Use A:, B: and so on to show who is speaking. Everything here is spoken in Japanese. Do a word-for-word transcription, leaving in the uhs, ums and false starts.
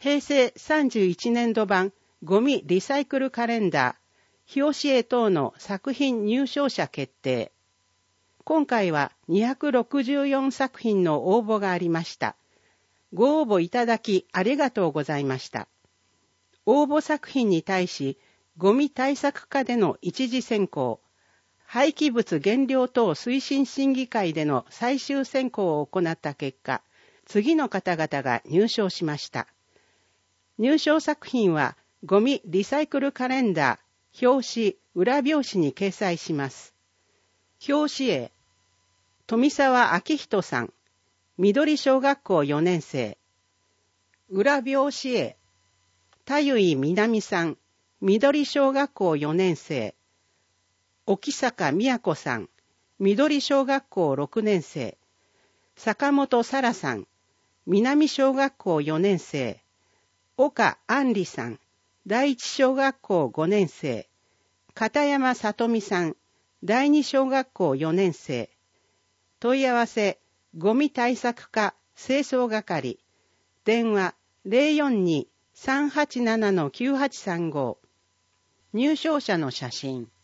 A: 平成さんじゅういちねんど版ゴミリサイクルカレンダー表紙絵等の作品入賞者決定。今回はにひゃくろくじゅうよんさく品の応募がありました。ご応募いただきありがとうございました。応募作品に対しゴミ対策課での一次選考、廃棄物減量等推進審議会での最終選考を行った結果、次の方々が入賞しました。入賞作品はゴミリサイクルカレンダー表紙裏表紙に掲載します。表紙絵、富澤明人さん、緑小学校よねん生。裏表紙絵、田井みなみさん、緑小学校よねん生。沖坂宮子さん、緑小学校ろくねん生。坂本沙羅さん、南小学校よねん生。岡杏里さん、第一小学校ごねん生。片山里美さん、第二小学校よねん生。問い合わせ、ゴミ対策課清掃係。電話 ゼロよんに さんはちなな きゅうはちさんご。入賞者の写真。